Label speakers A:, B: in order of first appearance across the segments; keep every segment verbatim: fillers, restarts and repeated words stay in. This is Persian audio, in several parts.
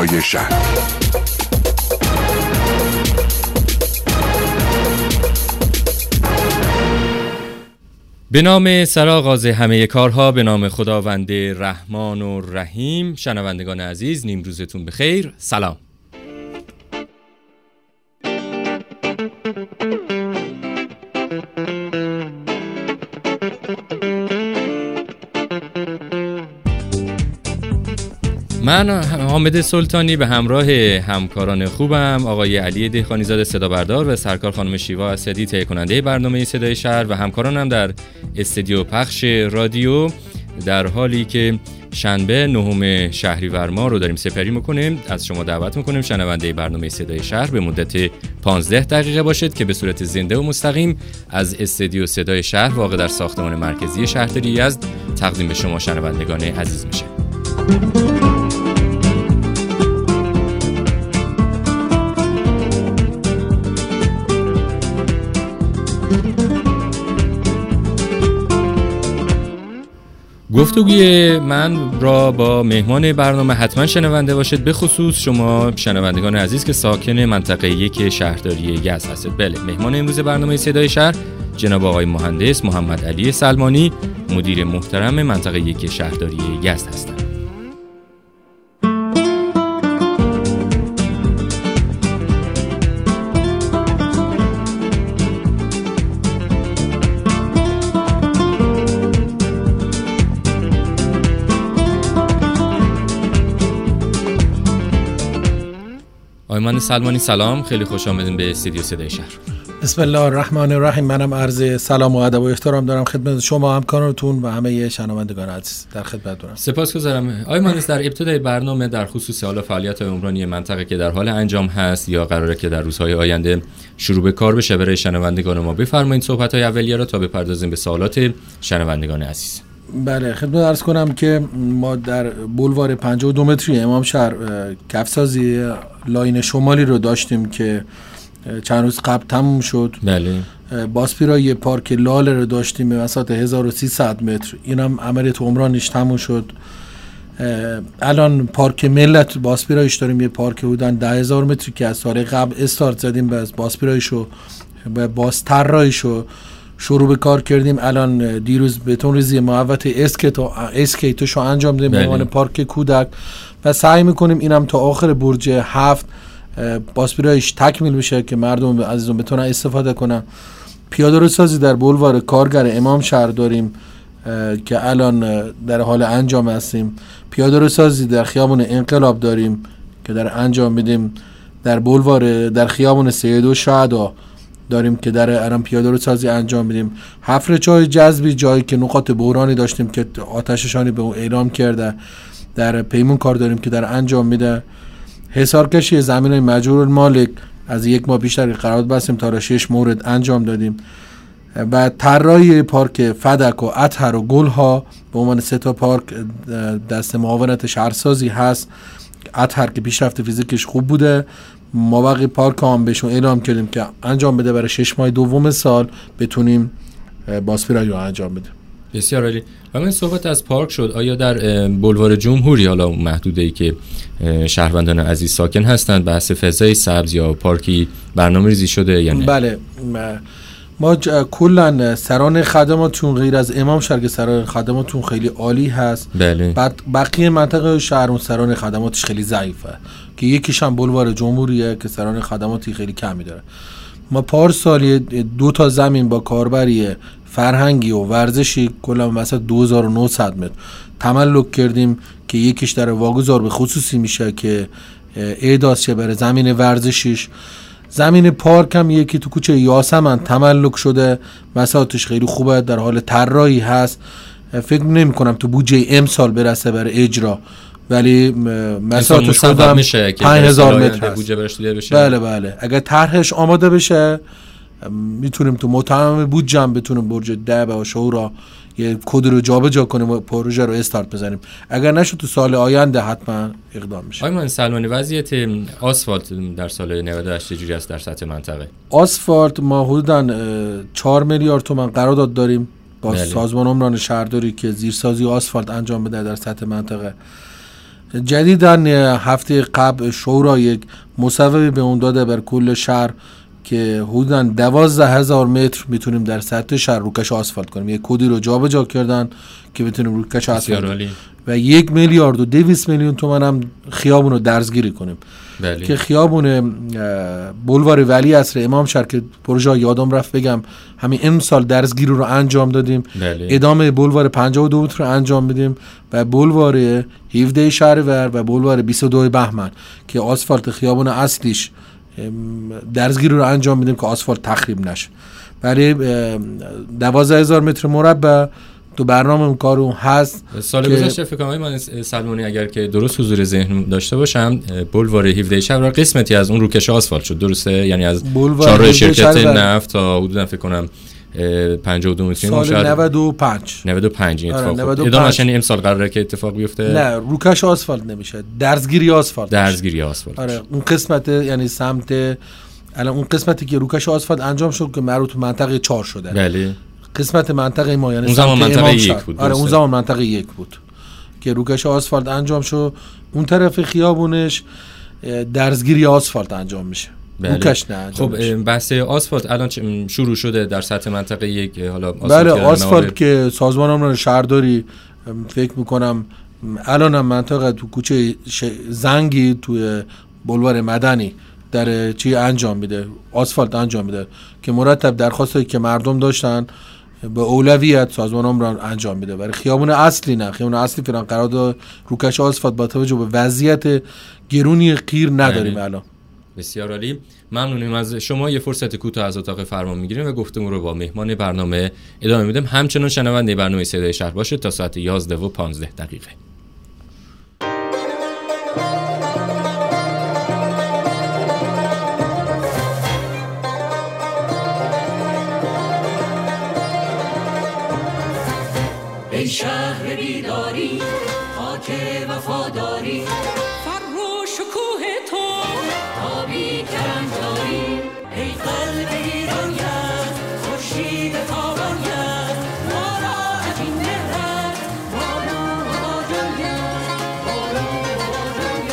A: صدای شهر.
B: به نام سرآغاز همه کارها، به نام خداوند رحمان و رحیم. شنوندگان عزیز، نیم روزتون بخیر. سلام. من حامد سلطانی به همراه همکاران خوبم آقای علی دهقانی‌زاده صدا بردار و سرکار خانم شیوا اسدی تهیه کننده برنامه صدای شهر و همکارانم در استودیو پخش رادیو، در حالی که شنبه نهم شهریور ماه رو داریم سپری میکنیم، از شما دعوت میکنیم شنونده برنامه صدای شهر به مدت پانزده دقیقه باشید که به صورت زنده و مستقیم از استودیو صدای شهر واقع در ساختمان مرکزی شهرداری یزد تقدیم به شما شنوندگان عزیز میشه. گفتگوی من را با مهمان برنامه حتما شنونده باشید، به خصوص شما شنوندگان عزیز که ساکن منطقه یک شهرداری یزد هستید. بله، مهمان امروز برنامه صدای شهر جناب آقای مهندس محمد علی سلمانی، مدیر محترم منطقه یک شهرداری یزد هستند. آقای مهندس سلمانی سلام، خیلی خوش آمدین به استودیو صدای شهر.
C: بسم الله الرحمن الرحیم. منم عرض سلام و ادب و احترام دارم خدمت شما همکارانتون و همه شنوندگان عزیز، در خدمتتونم.
B: سپاسگزارم. آقای مهندس، در ابتدای برنامه در خصوص حال فعالیت عمرانی منطقه که در حال انجام هست یا قراره که در روزهای آینده شروع به کار بشه برای شنوندگان ما بفرمایید صحبت‌های اولیه را تا بپردازیم به سوالات شنوندگان عزیز.
C: بله، خدمت عرض کنم که ما در بولوار پنجاه و دو متری امام شهر کفسازی لاین شمالی رو داشتیم که چند روز قبل تموم شد.
B: بله.
C: باسپیرای پارک لاله رو داشتیم به مساحت هزار و سیصد متر، اینم عملیات عمرانیش تموم شد. الان پارک ملت باسپیرایش داریم، یه پارک حدوداً ده هزار متری که از سال قبل استارت زدیم، باز باسپیرایشو و باز طراحیشو شروع به کار کردیم. الان دیروز بتون ریزی محوطه اسکیتو اسکیتوشو انجام دادیم به عنوان پارک کودک و سعی میکنیم اینم تا آخر برج هفت باسپیرایش تکمیل بشه که مردم عزیزان بتونن استفاده کنن. پیاده رو سازی در بولوار کارگر امام شهر داریم که الان در حال انجام هستیم. پیاده رو سازی در خیابان انقلاب داریم که در انجام میدیم. در بولوار در خیابان سید و شهدا داریم که در الان پیاده رو سازی انجام میدیم. حفر چای جذبی، جایی که نقاط بحرانی داشتیم که آتش‌نشانی به اون اعلام کرده، در پیمون کار داریم که در انجام میده. حصارکشی زمینای مجهول المالک از یک ماه بیشتر قرارداد بستیم تا شش مورد انجام دادیم. و طراحی پارک فدک و اطهر و گلها به عنوان سه تا پارک دست معاونت شهرسازی هست. اطهر که پیشرفت فیزیکش خوب بوده، ما باقی پارک هم بهشون اعلام کردیم که انجام بده برای شش ماه دوم سال بتونیم باسپیرایی رو انجام بدیم.
B: بسیار عالی. همین صحبت از پارک شد، آیا در بولوار جمهوری حالا محدوده‌ای که شهروندان عزیز ساکن هستند بحث فضای سبز یا پارکی برنامه‌ریزی شده یا نه؟
C: بله، ما کلا سران خدماتون غیر از امام شهر که سران خدماتون خیلی عالی هست.
B: بله.
C: بعد بقیه منطقه شهر اون سران خدماتش خیلی ضعیفه که یکیش هم بولوار جمهوریه که سران خدماتی خیلی کمی داره. ما پارسال دو تا زمین با کاربری فرهنگی و ورزشی کلا مثلا دو هزار و نهصد متر تملک کردیم که یکیش در واگذار به خصوصی میشه که اعداد شه برای زمین ورزشیش. زمین پارک هم یکی تو کوچه یاسمن تملک شده، مساحتش خیلی خوبه، در حال طراحی هست. فکر نمی کنم تو بودجه امسال برسه برای اجرا، ولی مساحتش شده پنج هزار متر هست. بله بله، اگر طرحش آماده بشه میتونیم تو متمم بودجه هم بتونیم برج ده و شهورا یه کد رو جابجا کنیم و پروژه رو استارت بزنیم. اگر نشد تو سال آینده حتما اقدام میشه.
B: آقای مهندس سلمانی، وضعیت آسفالت در سال نود و هشت چجوری است در سطح منطقه؟
C: آسفالت ما حدوداً چهار میلیارد تومان قرارداد داریم با بله. سازمان عمران شهرداری که زیرسازی آسفالت انجام بده در سطح منطقه. جدیدن هفته قبل شورا یک مصوبه به اون داده بر کل شهر که حدوداً دوازده هزار متر میتونیم در سطح شهر روکش آسفالت کنیم. یک کدی رو جابجا کردن که بتونیم روکش آسفالت کنیم و یک میلیارد و دویست میلیون تومان هم خیابون رو درزگیری کنیم. بله. که خیابون بولوار ولی عصر امام شهر که پروژه یادم رفت بگم همین امسال درزگیری رو انجام دادیم. بله. ادامه بولوار پنجاه و دو متر رو انجام میدیم و بولوار هفده شهریور و بولوار بیست و دو بهمن که آسفالت خیابون اصلیش درزگیری رو انجام میدیم که آسفالت تخریب نشه. برای دوازده هزار متر مربع تو برنامه اون کارو هست.
B: سال گذشته فکر کنم من سلمانی اگر که درست حضور ذهن داشته باشم بولوار هفده شهریور قسمتی از اون روکش آسفالت شد، درسته؟ یعنی از چهارراه شرکت نفت تا حدودا فکر کنم پنجاه و دو متر
C: سال نود و پنج
B: نود و پنج این اتفاق ادامهش یعنی امسال قراره که اتفاق بیفته.
C: نه روکش آسفالت نمیشه، درزگیری آسفالت.
B: درزگیری آسفالت.
C: آره اون قسمت یعنی سمت الان اون قسمتی که روکش آسفالت انجام شد که مربوط به منطقه چهار شده.
B: بله.
C: قسمت منطقه ما یعنی
B: اون زمان منطقه یک بود.
C: آره اون زمان منطقه یک بود که روکش آسفالت انجام شد. اون طرف خیابونش درزگیری آسفالت انجام میشه.
B: بله.
C: روکش نه انجام
B: خب
C: میشه.
B: بحث آسفالت الان شروع شده در سطح منطقه یک. حالا آسفالت
C: بله آسفالت که سازمان امور شهرداری فکر میکنم الان هم منطقه تو کوچه ش... زنگی توی بولوار مدنی در چی انجام میده، آسفالت انجام میده که مرتب درخواستی که مردم داشتن به اولویت سازمان امور انجام میده. برای خیابون اصلی نه، خیابون اصلی فعلا قرارداد روکش آسفالت با توجه به وضعیت گرونی قیر نداریم الان.
B: بسیار عالی، ممنونیم از شما. یه فرصت کوتاه از اتاق فرمان میگیریم و گفتگو رو با مهمان برنامه ادامه میدیم. همچنان شنونده برنامه صدای شهر باشید تا ساعت یازده و پانزده دقیقه.
A: ای شهر بیداری، خاک وفاداری، فر و شکوه تو تابی کرنجاری. ای قلب ایرانیت، خورشید تابانیت، ما را از این مهرت بالو و جنگت، بالو و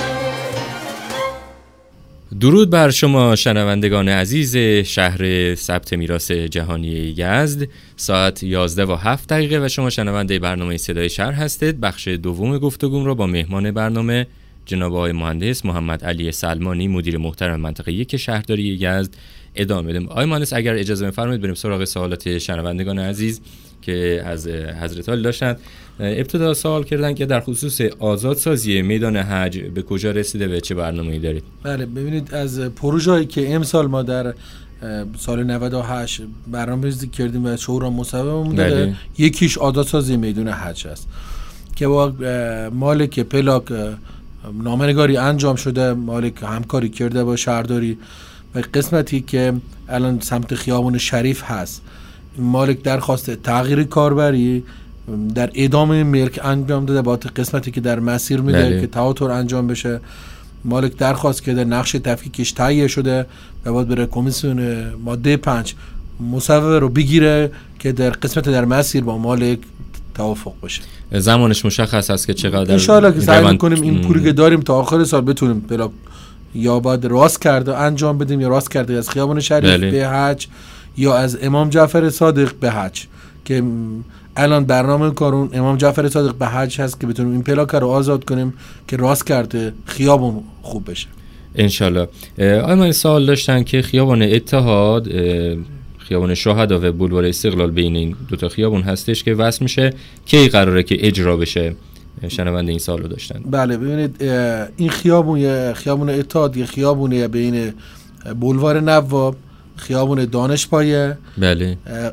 A: جنگت.
B: درود بر شما شنوندگان عزیز شهر ثبت میراث جهانی یزد. ساعت یازده و هفت دقیقه و شما شنونده برنامه صدای شهر هستید. بخش دوم گفتگوم رو با مهمان برنامه جناب آقای مهندس محمد علی سلمانی، مدیر محترم منطقه یک شهرداری یزد ادامه بدیم. آقای مهندس اگر اجازه بفرمایید بریم سراغ سوالات شنوندگان عزیز که از حضرت عالی داشتن. ابتدا سوال کردن که در خصوص آزادسازی میدان حج به کجا رسیده و چه برنامه‌ای دارید؟
C: بله ببینید از پروژه‌ای که امسال ما در سال نود و هشت برنامه‌ریزی کردیم و شورا مصوبه داده، یکیش آزادسازی میدان حج است که با مالک پلاک نامه‌نگاری انجام شده، مالک همکاری کرده با شهرداری و قسمتی که الان سمت خیابان شریف هست مالک درخواست تغییر کاربری در ادامه ملک انجام داده با قسمتی که در مسیر میده بله. که تواتر انجام بشه. مالک درخواست کرده، نقش تفکیکش تهیه شده و باید بره کمیسیون ماده پنج مصوبه رو بگیره که در قسمت در مسیر با مالک توافق بشه.
B: زمانش مشخص است که چقدر
C: ان شاءالله که سعی می‌کنیم این پولی که داریم تا آخر سال بتونیم بلا یا باید راست کرده انجام بدیم یا راست کرده از خیابان شریف بله. به حج یا از امام جعفر صادق به حج که الان برنامه کارون امام جعفر صادق به حج هست که بتونیم این پلاک رو آزاد کنیم که راست کرده خیابون خوب بشه
B: انشالله. آقای من سوال داشتن که خیابان اتحاد، خیابان شهدا و بولوار استقلال بین این دو تا خیابون هستش که وصل میشه، کی قراره که اجرا بشه؟ شنونده این سوالو داشتن.
C: بله ببینید این خیابون یه خیابون اتحاد یه خیابونه بین بولوار نواب، خیابون دانشپایه،
B: بله،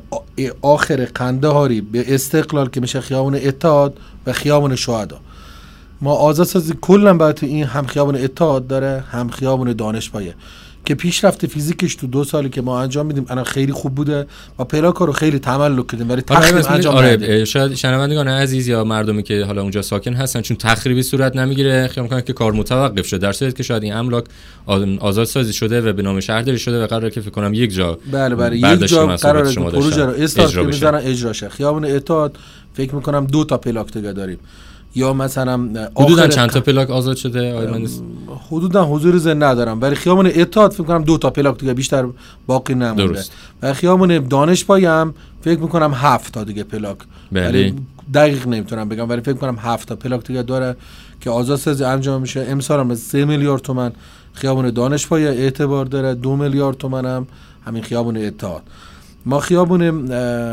C: آخر قندهاری به استقلال که میشه خیابون اتحاد و خیابون شهدا. ما آزادسازی کلا باید این هم خیابون اتحاد داره هم خیابون دانشپایه که پیشرفت فیزیکش تو دو سالی که ما انجام میدیم الان خیلی خوب بوده و پلاکا رو خیلی تملک کردیم ولی تخریب انجام ندادیم.
B: آره شاید شنوندگان عزیز یا مردمی که حالا اونجا ساکن هستن چون تخریبی صورت نمیگیره خیال میکنن که کار متوقف شده، در صورتی که شاید این املاک آزادسازی شده و به نام شهرداری شده و قراره که فکر کنم یک جا
C: بله بله یک جا قراره که پروژه رو استارت بزنن اجرا شه. خیابون اتحاد فکر میکنم دو تا پلاک دیگه داریم، یا مثلا
B: حدودا چند تا پلاک آزاد شده آقای مهندس؟
C: حدودا حضور ذهن ندارم، ولی خیابون اتحاد فکر کنم دو تا پلاک دیگه بیشتر باقی نمونده. درست. و خیابون دانشپای هم فکر میکنم هفت تا دیگه پلاک، ولی دقیق نمیتونم بگم، ولی فکر کنم هفت تا پلاک دیگه داره که آزادسازی انجام میشه. امسال هم سه میلیارد تومان خیابون دانشپای اعتبار داره، دو میلیارد تومان هم همین خیابون اتحاد. ما خیابون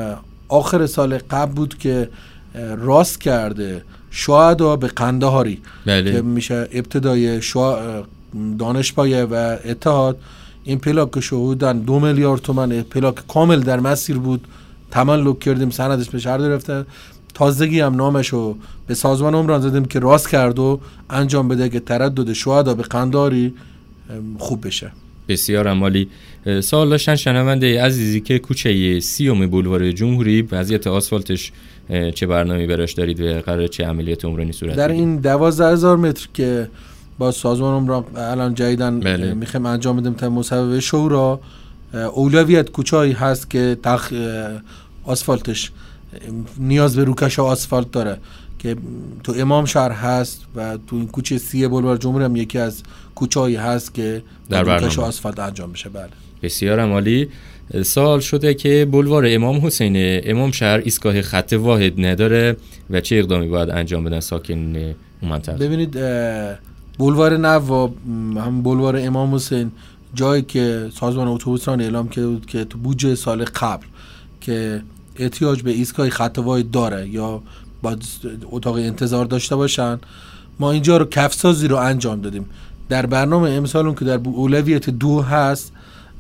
C: آخر سال قبل بود که راست کرده شهدا به قندهاری بله. که میشه ابتدای شوا... دانشپایه و اتحاد. این پلاک شهودن دو میلیارد تومان پلاک کامل در مسیر بود، تملک کردیم، سندش به شهر رفته. تازگی هم نامشو به سازمان عمران زدیم که راست کرد و انجام بده که تردد شهدا به قندهاری خوب بشه.
B: بسیار عالی. سوال داشتن شنونده عزیزی که کوچه سیوم بولوار جمهوری وضعیت آسفالتش چه برنامه‌ای براش دارید و قراره چه عملیات عمرانی صورت
C: در این دوازده هزار متر که با سازمان عمران الان جدیدن بله. میخوایم انجام بدیم تا مصوبه شورا، اولویت کوچه‌ای هست که تخ آسفالتش نیاز به روکش آسفالت داره که تو امام شهر هست و تو این کوچه سی بولوار جمهوری هم یکی از کوچه‌ای هست که در روکش آسفالت انجام بشه. بله
B: بسیار عالی. سوال شده که بولوار امام حسین امام شهر ایستگاه خط واحد نداره و چه اقدامی باید انجام بدن ساکن اون منطقه؟
C: ببینید بولوار نواب هم بولوار امام حسین جایی که سازمان اتوبوسران اعلام کرده بود که تو بودجه سال قبل که احتیاج به ایستگاه خط واحد داره یا باید اتاق انتظار داشته باشن، ما اینجا رو کفسازی رو انجام دادیم. در برنامه امسالون که در اولویت دو هست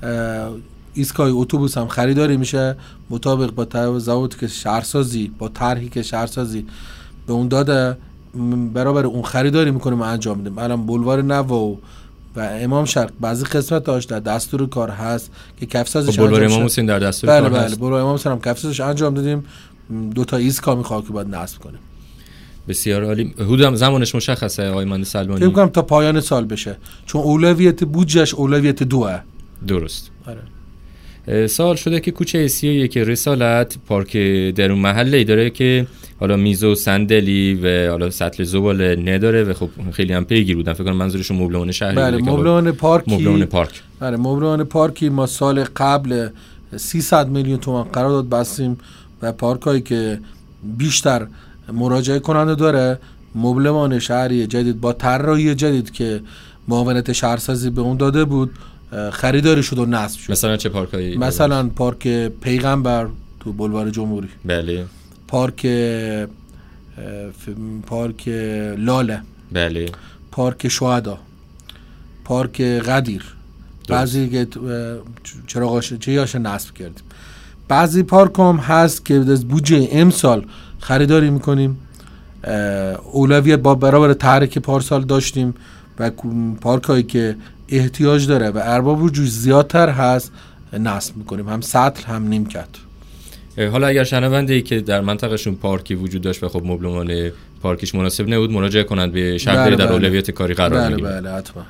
C: ایستگاه اتوبوس هم خریداری میشه مطابق با توضیحاتی که شهرسازی با طرحی که شهرسازی به اون داده، برابر اون خریداری میکنیم و انجام میدیم. الان بولوار نوا و امام شرق بعضی قسمت داشت در دستور کار هست که کفسازش
B: انجام بولوار امام حسین در دستور
C: بله
B: کار
C: بله
B: هست.
C: بولوار امام حسین هم کفسازش انجام دادیم، دو تا ایستگاه میخواد که باید نصب کنیم.
B: بسیار عالی. حدود زمانش مشخصه آقای مهندس سلمانی؟
C: فکر کنم تا پایان سال بشه چون اولویت بودجهش اولویت دوه.
B: درست. آره. سوال شده که کوچه سی و یک رسالت پارک در اون محله داره که حالا میز و صندلی و حالا سطل زباله نداره و خب خیلی هم پیگیر بودن، فکر کنم منظورشون مبلمان شهری
C: بله
B: بوده.
C: مبلمان پارکی
B: مبلمان پارک
C: بله مبلمان پارکی ما سال قبل سیصد میلیون تومان قرارداد بستیم و پارکایی که بیشتر مراجعه کننده داره مبلمان شهری جدید با طراحی جدید که معاونت شهرسازی به اون داده بود خریداری شد و نصب شد.
B: مثلا چه پارکایی؟
C: مثلا پارک پیغمبر تو بولوار جمهوری،
B: بله.
C: پارک پارک لاله،
B: بله.
C: پارک شهدا، پارک قدیر، بعضی که چراغاش چیاش نصب کردیم. بعضی پارک هم هست که از بودجه امسال خریداری میکنیم، اولویت با برابر تحریک پارسال داشتیم و پارک هایی که احتیاج داره و ارباب وجود زیادتر هست نصب میکنیم، هم سطل هم نیمکت.
B: حالا اگر شنونده ای که در منطقهشون پارکی وجود داشت و خب مبلمان پارکیش مناسب نبود مراجعه کنند به شهرداری بله در بله. اولویت کاری قرار
C: بله بله بله حتما.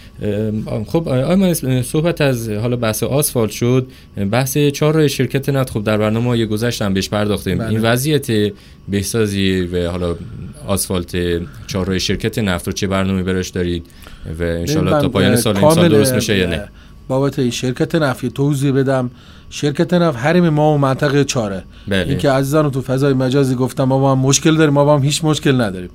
B: خب آقای صحبت از حالا بحث آسفالت شد، بحث چهارراه شرکت نفت خب در برنامه یه گذشته هم بهش پرداختیم. بله. این وضعیت بهسازی و حالا آسفالت چهارراه شرکت نفت رو چه برنامه‌ای براش دارید و ان شاء الله تا پایان سال امسال درست میشه یا نه؟
C: بابت این شرکت نفت توضیح بدم. شرکت نفت حریم ما و منطقه چاره. بله. این که عزیزان تو فضای مجازی گفتم ما با هم مشکل داریم، ما با هم هیچ مشکل نداریم.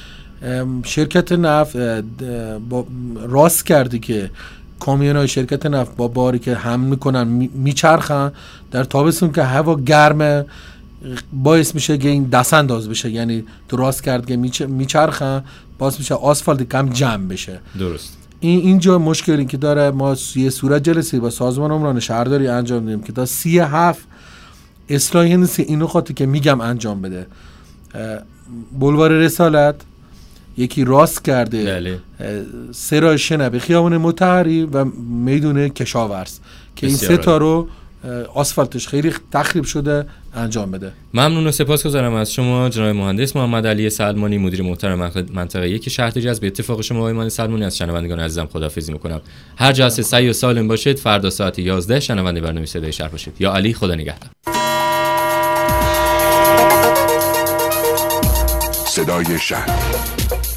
C: شرکت نفت با راست کردی که کامیونای شرکت نفت با باری که حمل میکنن میچرخن در تابستون که هوا گرمه باعث میشه که این دست انداز بشه، یعنی تو راست کرد که میچرخن باعث میشه آسفالت کم جمع بشه.
B: درست. این
C: اینجا مشکلی که داره ما یه صورت جلسه با سازمان عمران شهرداری انجام دادیم که تا سی هفت اصلاحی نیست این نقاطی که میگم انجام بده. بولوار رسالت یکی راست کرده بله. سرای شنبه خیابان مطهری و میدون کشاورز که این سه تا رو آسفالتش خیلی تخریب شده انجام بده.
B: ممنون و سپاسگزارم از شما جناب مهندس محمد علی سلمانی مدیر محترم منطقه یک شهر جذب. به اتفاق شما آقای مهندس سلمانی از شنوندگان عزیزم خداحافظی میکنم. هر جلسه سعی و سالم باشید. فردا ساعت یازده شنونده برنامه صدای شهر باشید. یا علی خدا نگهدار.
D: صدای شهر.